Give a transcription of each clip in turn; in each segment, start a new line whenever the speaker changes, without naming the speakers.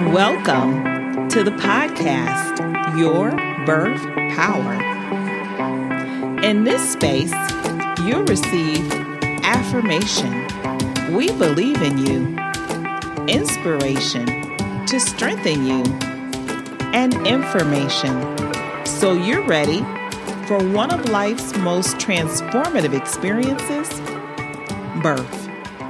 Welcome to the podcast, Your Birth Power. In this space, you'll receive affirmation. We believe in you. Inspiration to strengthen you. And information so you're ready for one of life's most transformative experiences, birth.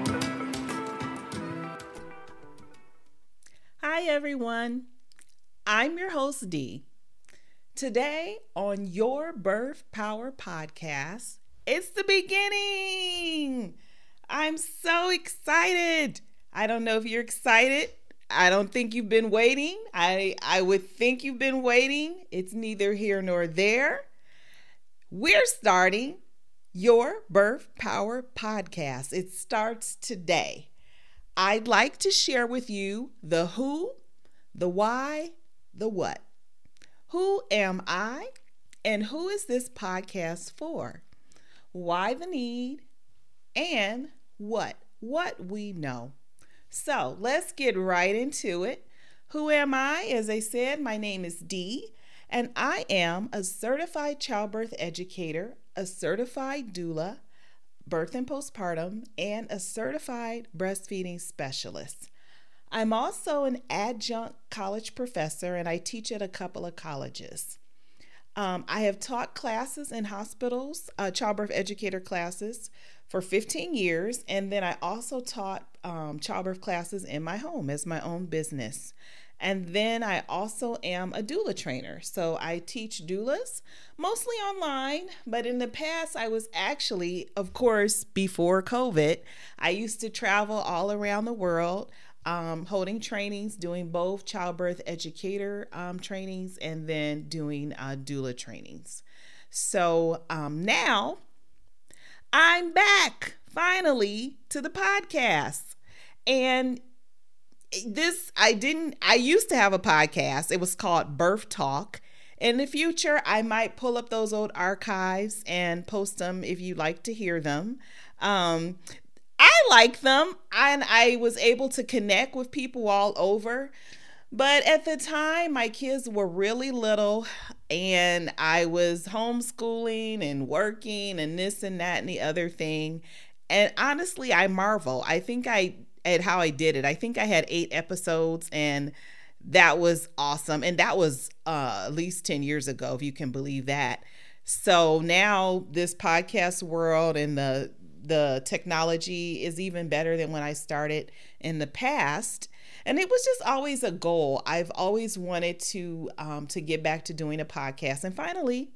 Hi, everyone. I'm your host, Dee. Today on Your Birth Power podcast, it's the beginning. I'm so excited. I don't know if you're excited. I don't think you've been waiting. I would think you've been waiting. It's neither here nor there. We're starting Your Birth Power podcast. It starts today. I'd like to share with you the who, the why, the what. Who am I and who is this podcast for? Why the need and what we know. So let's get right into it. Who am I? As I said, my name is Dee, and I am a certified childbirth educator, a certified doula, birth and postpartum, and a certified breastfeeding specialist. I'm also an adjunct college professor, and I teach at a couple of colleges. I have taught classes in hospitals, childbirth educator classes for 15 years, and then I also taught childbirth classes in my home as my own business. And then I also am a doula trainer. So I teach doulas, mostly online, but in the past I was actually, of course, before COVID, I used to travel all around the world, holding trainings, doing both childbirth educator trainings and then doing doula trainings. So now I'm back finally to the podcast. And I used to have a podcast. It was called Birth Talk. In the future, I might pull up those old archives and post them if you'd like to hear them. I like them, and I was able to connect with people all over. But at the time, my kids were really little, and I was homeschooling and working and this and that and the other thing. And honestly, I marvel. I think at how I did it. I think I had 8 episodes, and that was awesome. And that was at least 10 years ago, if you can believe that. So now this podcast world and the technology is even better than when I started in the past. And it was just always a goal. I've always wanted to get back to doing a podcast. And finally,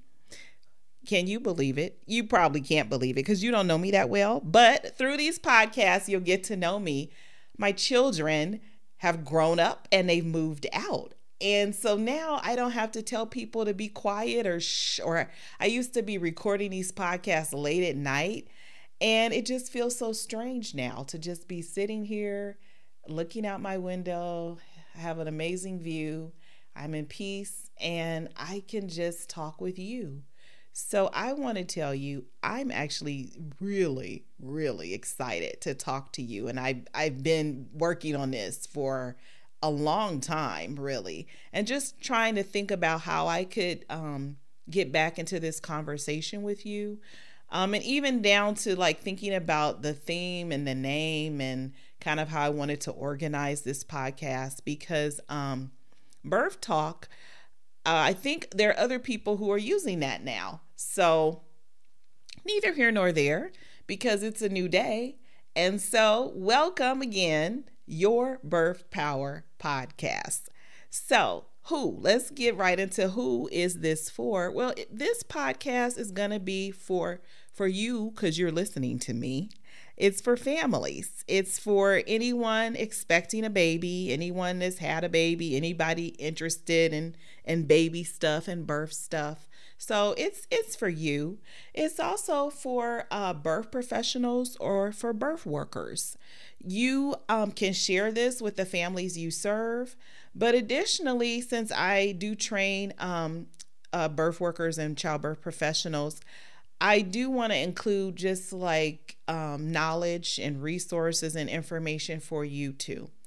can you believe it? You probably can't believe it because you don't know me that well. But through these podcasts, you'll get to know me. My children have grown up and they've moved out. And so now I don't have to tell people to be quiet or shh. Or I used to be recording these podcasts late at night. And it just feels so strange now to just be sitting here, looking out my window, have an amazing view. I'm in peace and I can just talk with you. So I want to tell you, I'm actually really, really excited to talk to you. And I've been working on this for a long time, really, and just trying to think about how I could get back into this conversation with you. And even down to like thinking about the theme and the name and kind of how I wanted to organize this podcast because Birth Talk, I think there are other people who are using that now. So neither here nor there because it's a new day. And so welcome again, Your Birth Power podcast. So let's get right into who is this for? Well, this podcast is going to be for you because you're listening to me. It's for families. It's for anyone expecting a baby, anyone that's had a baby, anybody interested in baby stuff and birth stuff. So it's for you. It's also for birth professionals or for birth workers. You can share this with the families you serve. But additionally, since I do train birth workers and childbirth professionals, I do want to include just like knowledge and resources and information for you too.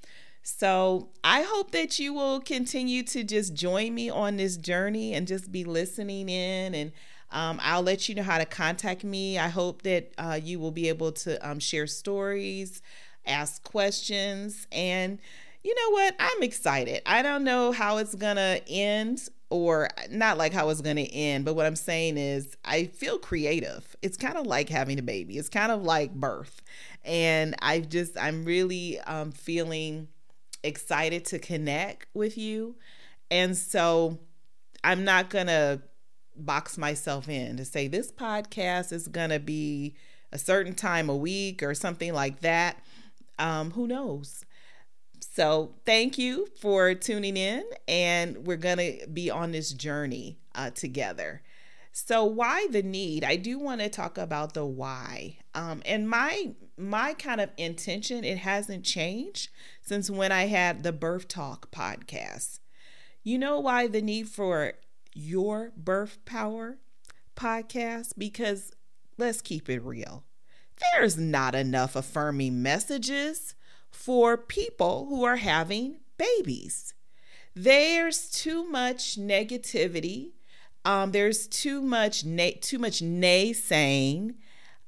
So I hope that you will continue to just join me on this journey and just be listening in. And I'll let you know how to contact me. I hope that you will be able to share stories, ask questions, and you know what? I'm excited. I don't know how it's going to end, or not like how it's going to end, but what I'm saying is I feel creative. It's kind of like having a baby. It's kind of like birth. And I'm really feeling excited to connect with you. And so I'm not going to box myself in to say this podcast is going to be a certain time a week or something like that. Who knows? So thank you for tuning in, and we're going to be on this journey together. So why the need? I do want to talk about the why. And my kind of intention, it hasn't changed since when I had the Birth Talk podcast. You know why the need for your Birth Power podcast? Because let's keep it real. There's not enough affirming messages for people who are having babies. There's too much negativity. There's too much naysaying.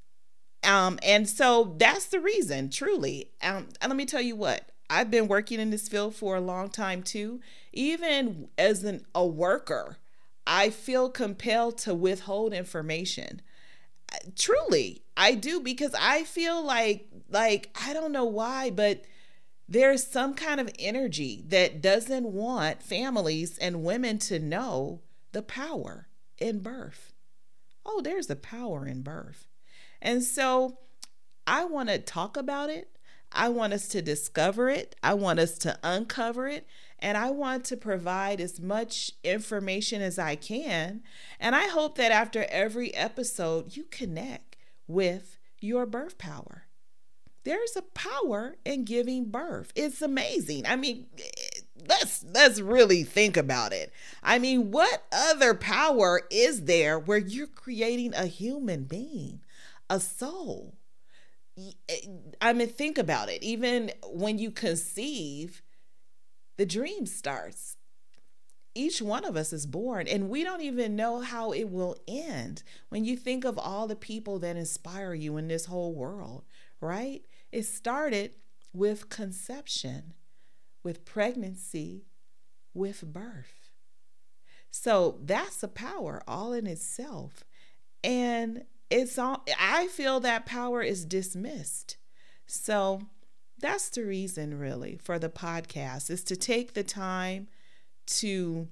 And so that's the reason, truly. And let me tell you what, I've been working in this field for a long time too. Even as a worker, I feel compelled to withhold information. Truly, I do, because I feel like I don't know why, but there's some kind of energy that doesn't want families and women to know the power in birth. Oh, there's the power in birth. And so I want to talk about it. I want us to discover it. I want us to uncover it. And I want to provide as much information as I can. And I hope that after every episode, you connect with your birth power. There's a power in giving birth. It's amazing. I mean, let's really think about it. I mean, what other power is there where you're creating a human being, a soul? I mean, think about it. Even when you conceive, the dream starts. Each one of us is born, and we don't even know how it will end. When you think of all the people that inspire you in this whole world, right? It started with conception, with pregnancy, with birth. So that's a power all in itself. And I feel that power is dismissed. So that's the reason, really, for the podcast, is to take the time to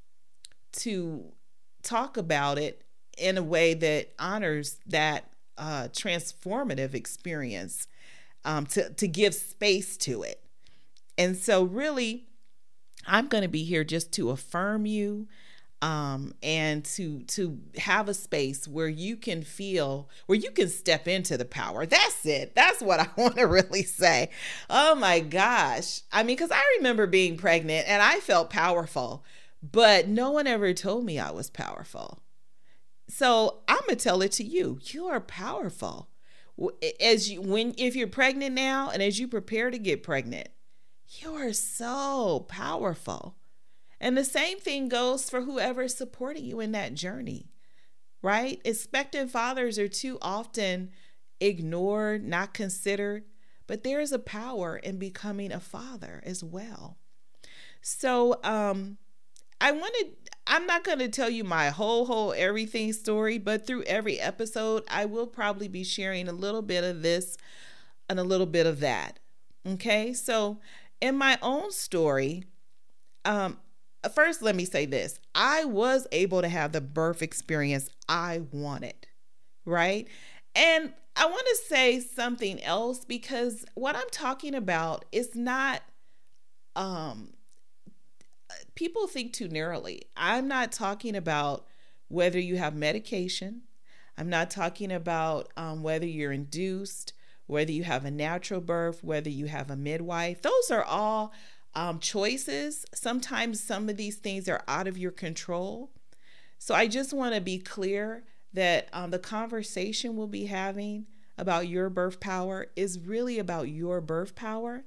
talk about it in a way that honors that transformative experience, to give space to it. And so really, I'm going to be here just to affirm you, and to have a space where you can step into the power. That's it. That's what I want to really say. Oh my gosh. I mean, because I remember being pregnant and I felt powerful, but no one ever told me I was powerful. So I'm going to tell it to you. You are powerful. If you're pregnant now, and as you prepare to get pregnant, you are so powerful. And the same thing goes for whoever is supporting you in that journey, right? Expectant fathers are too often ignored, not considered, but there is a power in becoming a father as well. So I'm not going to tell you my whole everything story, but through every episode, I will probably be sharing a little bit of this and a little bit of that. Okay, so in my own story, first, let me say this. I was able to have the birth experience I wanted, right? And I want to say something else, because what I'm talking about is not, people think too narrowly. I'm not talking about whether you have medication. I'm not talking about whether you're induced, whether you have a natural birth, whether you have a midwife. Those are all choices. Sometimes some of these things are out of your control. So I just want to be clear that the conversation we'll be having about your birth power is really about your birth power.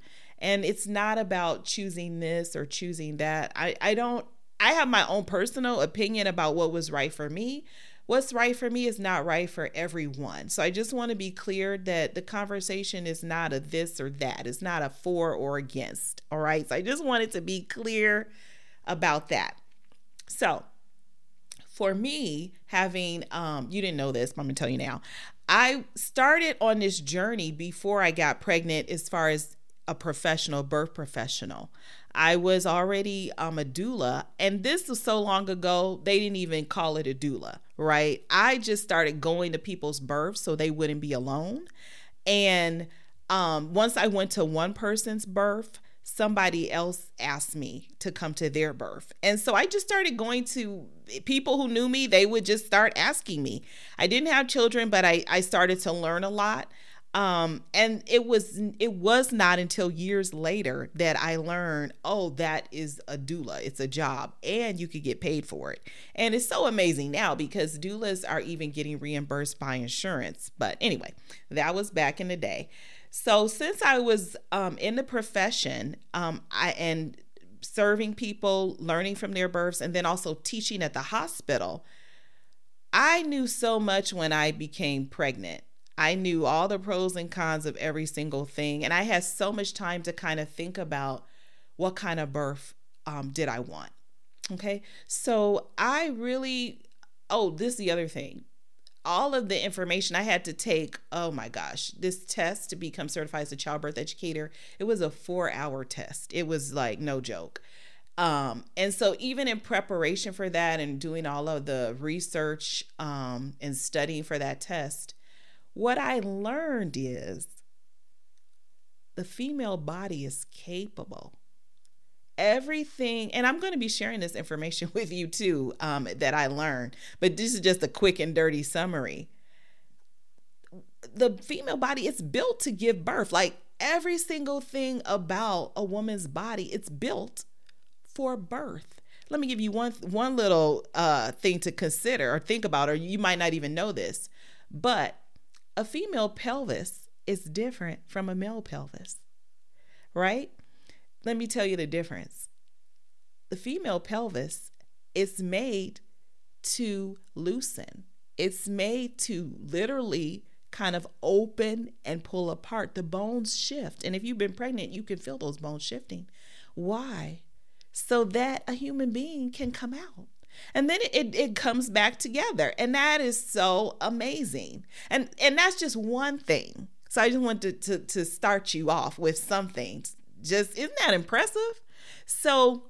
And it's not about choosing this or choosing that. I have my own personal opinion about what was right for me. What's right for me is not right for everyone. So I just want to be clear that the conversation is not a this or that. It's not a for or against. All right. So I just wanted to be clear about that. So for me, having, you didn't know this, but I'm going to tell you now. I started on this journey before I got pregnant as far as a professional, birth professional. I was already a doula, and this was so long ago, they didn't even call it a doula, right? I just started going to people's births so they wouldn't be alone. And once I went to one person's birth, somebody else asked me to come to their birth. And so I just started going to people who knew me. They would just start asking me. I didn't have children, but I started to learn a lot. And it was not until years later that I learned, oh, that is a doula. It's a job and you could get paid for it. And it's so amazing now because doulas are even getting reimbursed by insurance. But anyway, that was back in the day. So since I was in the profession, and serving people, learning from their births, and then also teaching at the hospital, I knew so much when I became pregnant. I knew all the pros and cons of every single thing. And I had so much time to kind of think about what kind of birth did I want. Okay. So I really, this is the other thing. All of the information I had to take, oh my gosh, this test to become certified as a childbirth educator, it was a 4-hour test. It was like no joke. And so even in preparation for that and doing all of the research and studying for that test, what I learned is the female body is capable. Everything, and I'm going to be sharing this information with you too, that I learned, but this is just a quick and dirty summary. The female body is built to give birth. Like every single thing about a woman's body, it's built for birth. Let me give you one little thing to consider or think about, or you might not even know this, but a female pelvis is different from a male pelvis, right? Let me tell you the difference. The female pelvis is made to loosen. It's made to literally kind of open and pull apart. The bones shift. And if you've been pregnant, you can feel those bones shifting. Why? So that a human being can come out. And then it comes back together. And that is so amazing. And that's just one thing. So I just wanted to start you off with something. Just, isn't that impressive? So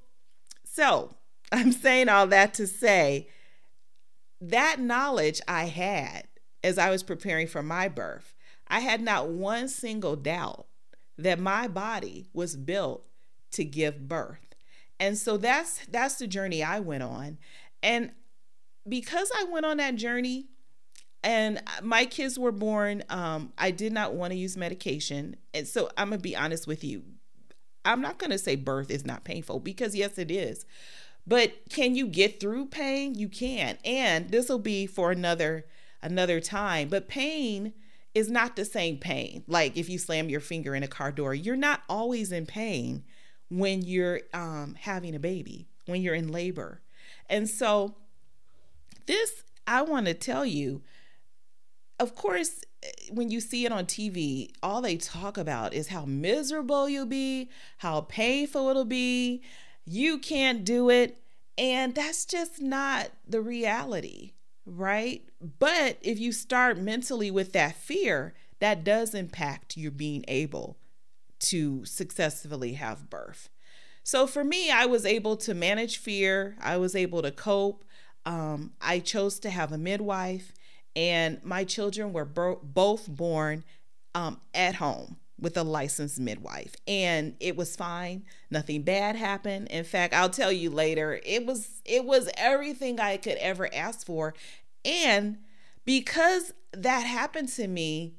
I'm saying all that to say that knowledge I had as I was preparing for my birth, I had not one single doubt that my body was built to give birth. And so that's the journey I went on. And because I went on that journey and my kids were born, I did not want to use medication. And so I'm going to be honest with you. I'm not going to say birth is not painful because yes, it is. But can you get through pain? You can. And this will be for another time. But pain is not the same pain. Like if you slam your finger in a car door, you're not always in pain when you're having a baby, when you're in labor. And so this, I want to tell you, of course, when you see it on TV, all they talk about is how miserable you'll be, how painful it'll be. You can't do it. And that's just not the reality, right? But if you start mentally with that fear, that does impact your being able to successfully have birth. So for me, I was able to manage fear. I was able to cope. I chose to have a midwife. And my children were both born at home with a licensed midwife. And it was fine. Nothing bad happened. In fact, I'll tell you later, it was everything I could ever ask for. And because that happened to me,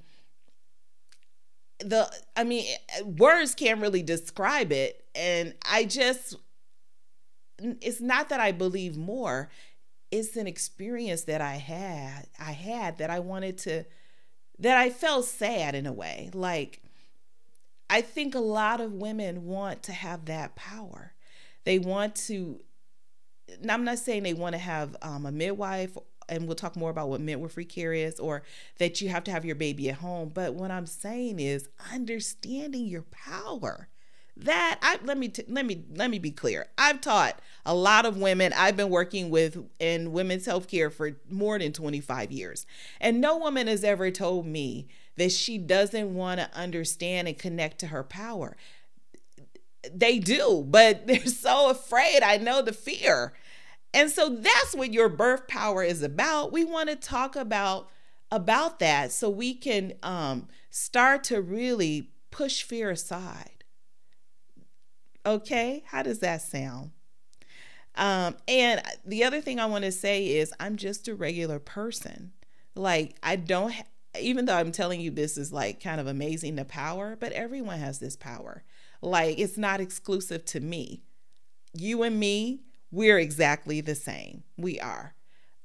words can't really describe it. And it's not that I believe more. It's an experience that I had that I wanted to, that I felt sad in a way. Like I think a lot of women want to have that power. They want to, I'm not saying they want to have a midwife, and we'll talk more about what midwifery care is, or that you have to have your baby at home. But what I'm saying is understanding your power. That I let me be clear. I've taught a lot of women. I've been working with in women's healthcare for more than 25 years, and no woman has ever told me that she doesn't want to understand and connect to her power. They do, but they're so afraid. I know the fear. And so that's what your birth power is about. We want to talk about that so we can start to really push fear aside. Okay, how does that sound? And the other thing I want to say is I'm just a regular person. Like I don't, even though I'm telling you this is like kind of amazing, the power, but everyone has this power. Like it's not exclusive to me. You and me, we're exactly the same. We are.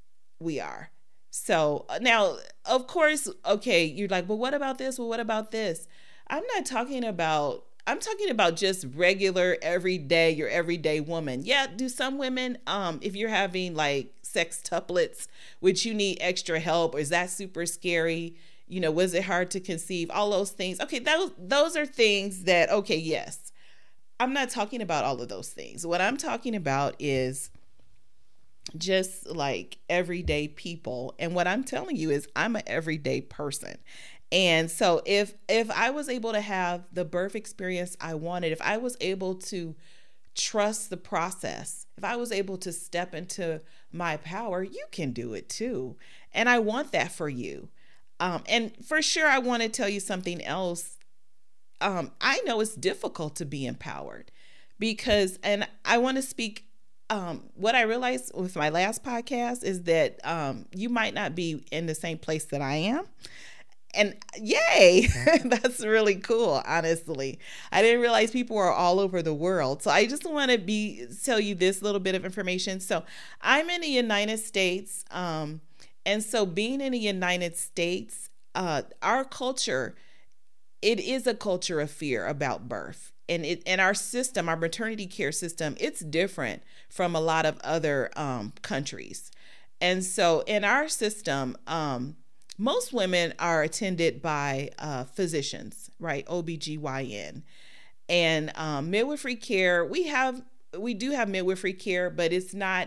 So now, of course, okay, you're like, but what about this? Well, what about this? I'm talking about just regular, everyday, your everyday woman. Yeah, do some women, if you're having like sextuplets, which you need extra help, or is that super scary? You know, was it hard to conceive? All those things. Okay, those are things that, okay, yes. I'm not talking about all of those things. What I'm talking about is just like everyday people. And what I'm telling you is I'm an everyday person. And so if I was able to have the birth experience I wanted, if I was able to trust the process, if I was able to step into my power, you can do it too. And I want that for you. And for sure, I want to tell you something else. I know it's difficult to be empowered because, and I want to speak, what I realized with my last podcast is that you might not be in the same place that I am. And yay, that's really cool, honestly. I didn't realize people are all over the world. So I just want to tell you this little bit of information. So I'm in the United States. And so being in the United States, our culture, it is a culture of fear about birth. And our system, our maternity care system, it's different from a lot of other countries. And so in our system, most women are attended by physicians, right? OBGYN. And midwifery care, we do have midwifery care, but it's not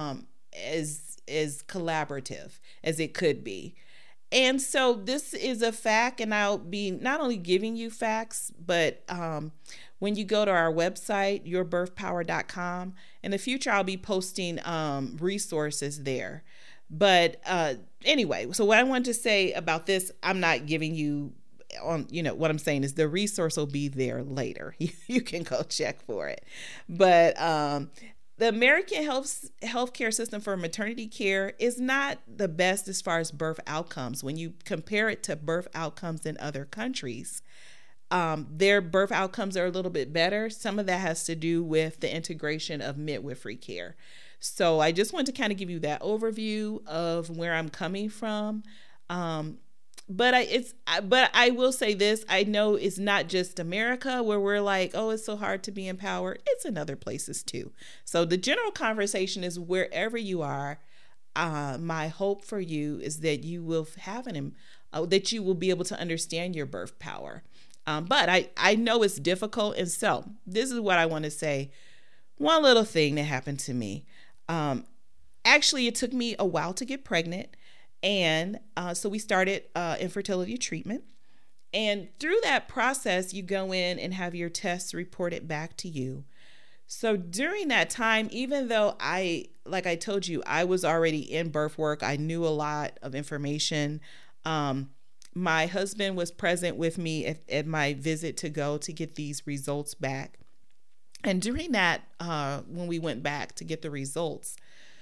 as collaborative as it could be. And so this is a fact, and I'll be not only giving you facts, but when you go to our website, yourbirthpower.com, in the future, I'll be posting resources there. But anyway, so what I wanted to say about this, I'm not giving you on, what I'm saying is the resource will be there later. You can go check for it. But the American healthcare system for maternity care is not the best as far as birth outcomes. When you compare it to birth outcomes in other countries, their birth outcomes are a little bit better. Some of that has to do with the integration of midwifery care. So I just want to kind of give you that overview of where I'm coming from. But I will say this, I know it's not just America where we're like, oh, it's so hard to be empowered. It's in other places too. So the general conversation is wherever you are, my hope for you is that you will have that you will be able to understand your birth power. But I know it's difficult. And so this is what I want to say. One little thing that happened to me. Actually, it took me a while to get pregnant. And so we started infertility treatment. And through that process, you go in and have your tests reported back to you. So during that time, even though like I told you, I was already in birth work, I knew a lot of information. My husband was present with me at my visit to go to get these results back. And during that, when we went back to get the results,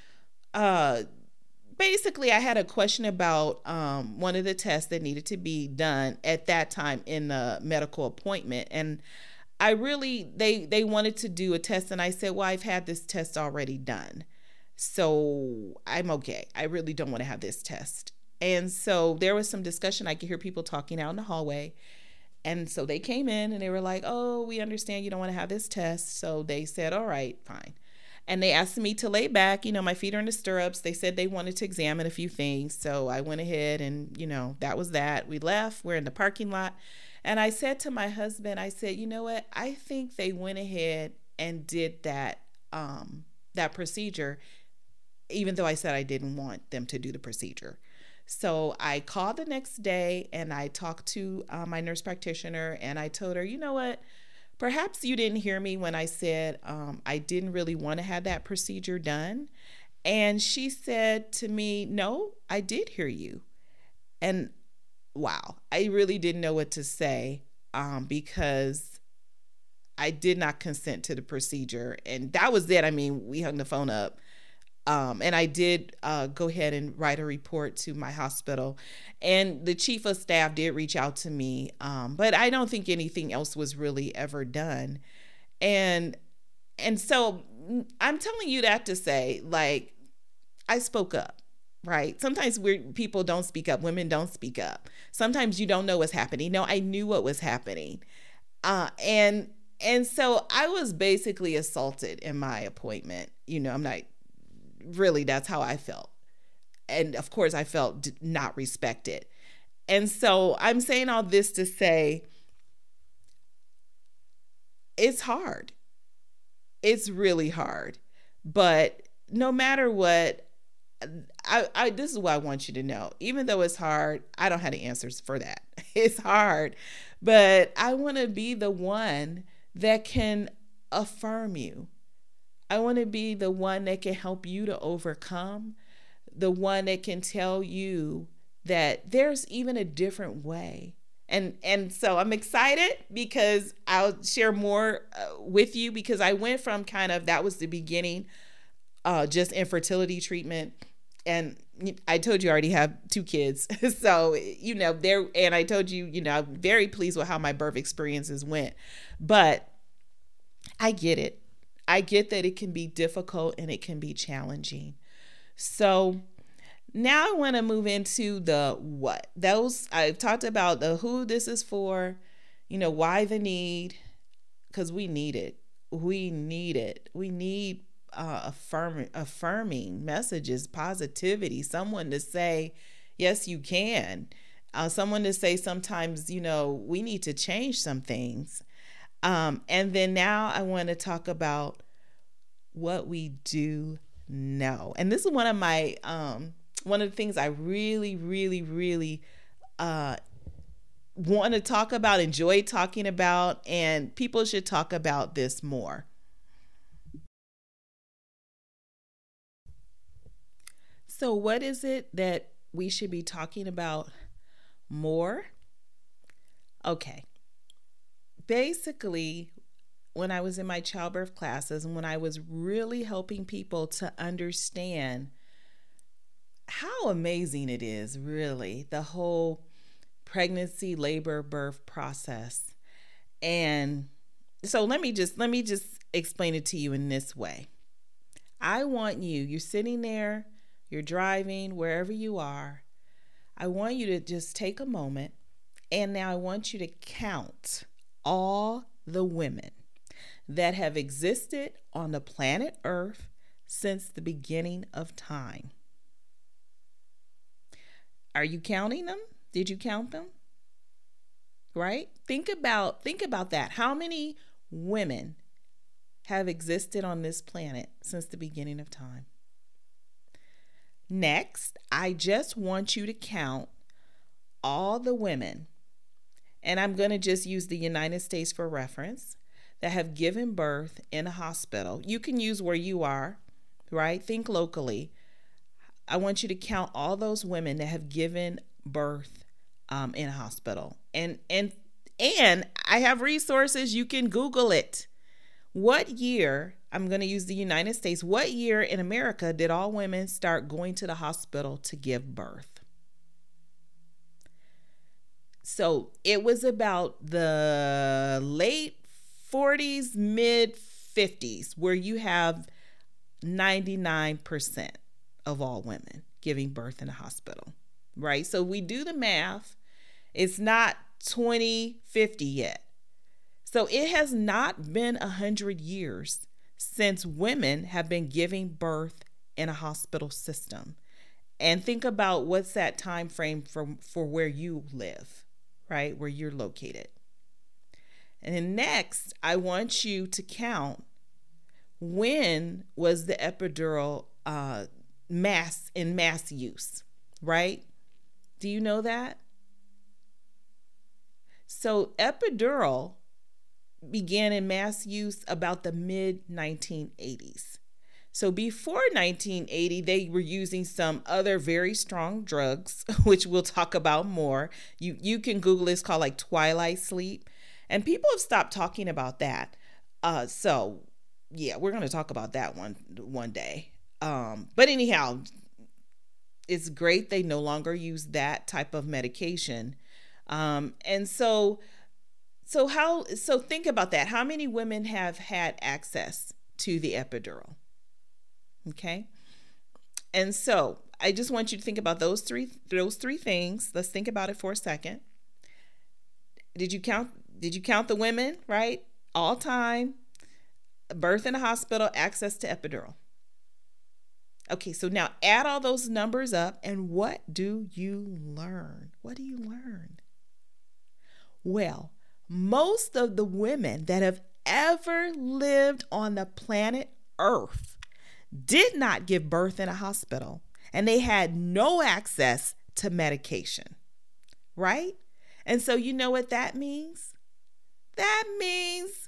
basically, I had a question about one of the tests that needed to be done at that time in the medical appointment. And they wanted to do a test. And I said, well, I've had this test already done. So I'm okay. I really don't want to have this test. And so there was some discussion. I could hear people talking out in the hallway. And so they came in and they were like, oh, we understand you don't want to have this test. So they said, all right, fine. And they asked me to lay back, my feet are in the stirrups. They said they wanted to examine a few things. So I went ahead and, that was that. We left. We're in the parking lot. And I said to my husband, I said, you know what? I think they went ahead and did that procedure, even though I said I didn't want them to do the procedure. So I called the next day and I talked to my nurse practitioner and I told her, you know what? Perhaps you didn't hear me when I said I didn't really want to have that procedure done. And she said to me, no, I did hear you. And wow, I really didn't know what to say because I did not consent to the procedure. And that was it. I mean, we hung the phone up. And I did go ahead and write a report to my hospital. And the chief of staff did reach out to me. But I don't think anything else was really ever done. And so I'm telling you that to say, like, I spoke up, right? Sometimes people don't speak up. Women don't speak up. Sometimes you don't know what's happening. No, I knew what was happening. And so I was basically assaulted in my appointment. I'm not really, that's how I felt. And of course I felt not respected. And so I'm saying all this to say it's hard. It's really hard. But no matter what, this is what I want you to know. Even though it's hard, I don't have the answers for that. It's hard. But I want to be the one that can affirm you. I want to be the one that can help you to overcome, the one that can tell you that there's even a different way. And so I'm excited because I'll share more with you because I went from that was the beginning, just infertility treatment. And I told you I already have 2 kids. So, and I told you, I'm very pleased with how my birth experiences went. But I get it. I get that it can be difficult and it can be challenging. So now I want to move into the what. I've talked about the who this is for, why the need, because we need it. We need it. We need affirming messages, positivity, someone to say, yes, you can. Someone to say sometimes, we need to change some things. And then now I want to talk about what we do know. And this is one of my, one of the things I really, really, really want to talk about, enjoy talking about, and people should talk about this more. So what is it that we should be talking about more? Okay. Basically, when I was in my childbirth classes and when I was really helping people to understand how amazing it is, really, the whole pregnancy, labor, birth process. And so let me just explain it to you in this way. I want you're sitting there, you're driving, wherever you are. I want you to just take a moment, and now I want you to count all the women that have existed on the planet Earth since the beginning of time. Are you counting them? Did you count them? Right? Think about that. How many women have existed on this planet since the beginning of time? Next, I just want you to count all the women, and I'm going to just use the United States for reference, that have given birth in a hospital. You can use where you are, right? Think locally. I want you to count all those women that have given birth in a hospital. And I have resources. You can Google it. What year, I'm going to use the United States, what year in America did all women start going to the hospital to give birth? So it was about the late 40s, mid 50s, where you have 99% of all women giving birth in a hospital, right? So we do the math. It's not 2050 yet. So it has not been 100 years since women have been giving birth in a hospital system. And think about what's that time frame for where you live, right? Where you're located. And then next, I want you to count, when was the epidural mass use, right? Do you know that? So epidural began in mass use about the mid 1980s. So before 1980, they were using some other very strong drugs, which we'll talk about more. You can Google it. It's called like twilight sleep. And people have stopped talking about that. So yeah, we're going to talk about that one day. But anyhow, it's great they no longer use that type of medication. And so think about that. How many women have had access to the epidural? Okay. And so I just want you to think about those three things. Let's think about it for a second. Did you count the women, right? All time, birth in a hospital, access to epidural. Okay, so now add all those numbers up, and what do you learn? What do you learn? Well, most of the women that have ever lived on the planet Earth did not give birth in a hospital, and they had no access to medication, right? And so you know what that means? That means,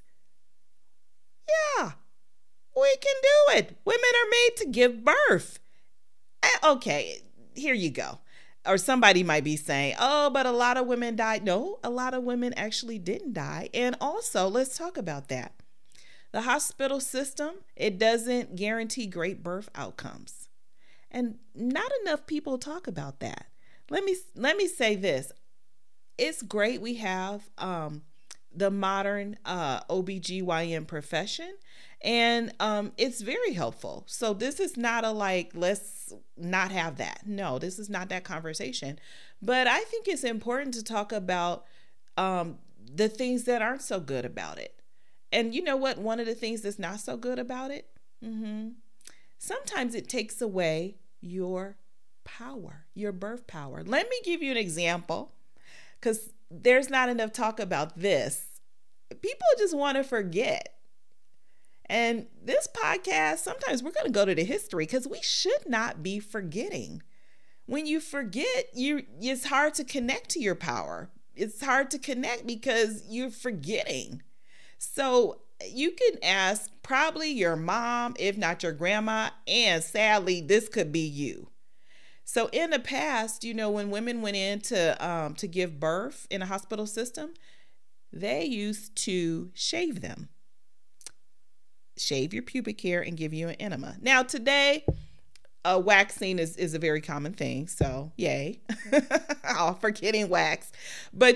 yeah, we can do it. Women are made to give birth. Okay, here you go. Or somebody might be saying, oh, but a lot of women died. No, a lot of women actually didn't die. And also, let's talk about that. The hospital system, it doesn't guarantee great birth outcomes. And not enough people talk about that. Let me say this. It's great we have the modern OBGYN profession, and it's very helpful. So this is not let's not have that. No, this is not that conversation. But I think it's important to talk about the things that aren't so good about it. And you know what? One of the things that's not so good about it, sometimes it takes away your power, your birth power. Let me give you an example, because there's not enough talk about this. People just want to forget. And this podcast, sometimes we're going to go to the history, because we should not be forgetting. When you forget, it's hard to connect to your power. It's hard to connect because you're forgetting. So you can ask probably your mom, if not your grandma, and sadly, this could be you. So in the past, when women went in to give birth in a hospital system, they used to shave them. Shave your pubic hair and give you an enema. Now today, waxing is a very common thing. So yay, all for getting waxed. But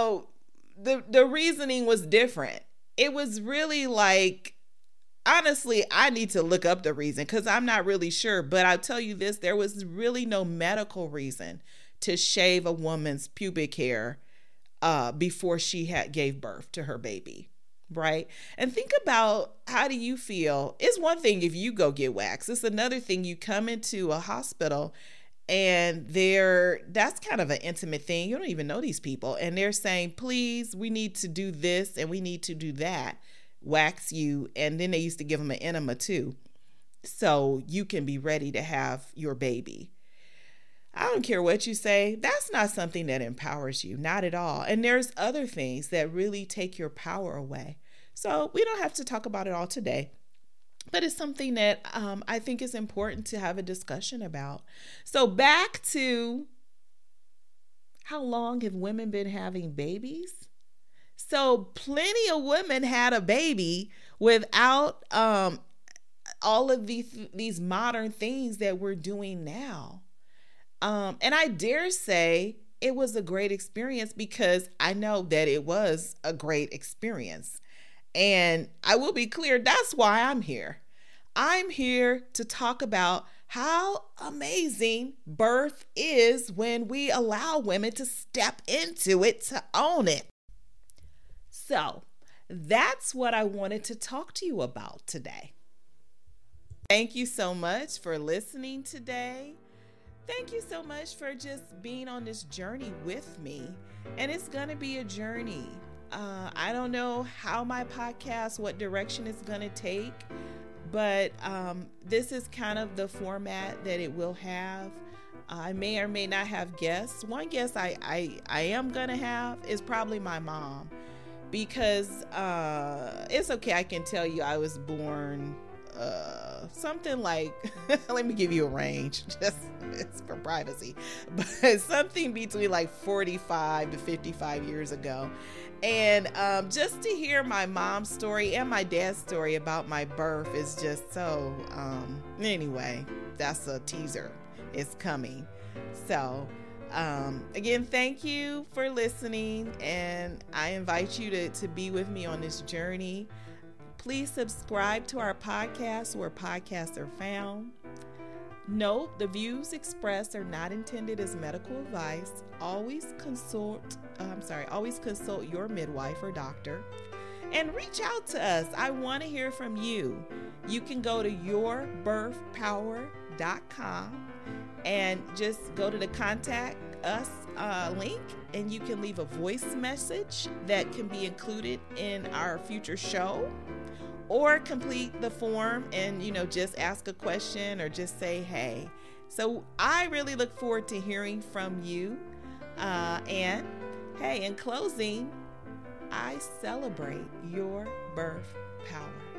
the reasoning was different. It was really like, honestly, I need to look up the reason, because I'm not really sure. But I'll tell you this, there was really no medical reason to shave a woman's pubic hair before she gave birth to her baby, right? And think about, how do you feel? It's one thing if you go get waxed. It's another thing you come into a hospital and that's kind of an intimate thing. You don't even know these people. And they're saying, please, we need to do this and we need to do that. Wax you. And then they used to give them an enema too, so you can be ready to have your baby. I don't care what you say. That's not something that empowers you. Not at all. And there's other things that really take your power away. So we don't have to talk about it all today. But it's something that I think is important to have a discussion about. So back to, how long have women been having babies? So plenty of women had a baby without all of these modern things that we're doing now. And I dare say it was a great experience, because I know that it was a great experience. And I will be clear, that's why I'm here. I'm here to talk about how amazing birth is when we allow women to step into it, to own it. So that's what I wanted to talk to you about today. Thank you so much for listening today. Thank you so much for just being on this journey with me. And it's going to be a journey. I don't know how my podcast, what direction it's going to take, but this is kind of the format that it will have. I may or may not have guests. One guest I am going to have is probably my mom, because it's okay. I can tell you I was born something like, let me give you a range, just it's for privacy, but something between like 45 to 55 years ago. And just to hear my mom's story and my dad's story about my birth is just so, anyway, that's a teaser. It's coming. So again, thank you for listening, and I invite you to be with me on this journey. Please subscribe to our podcast where podcasts are found. Note, the views expressed are not intended as medical advice. Always consult your midwife or doctor. And reach out to us. I want to hear from you. You can go to yourbirthpower.com and just go to the contact us link, and you can leave a voice message that can be included in our future show. Or complete the form and, just ask a question or just say, hey. So I really look forward to hearing from you. And hey, in closing, I celebrate your birth power.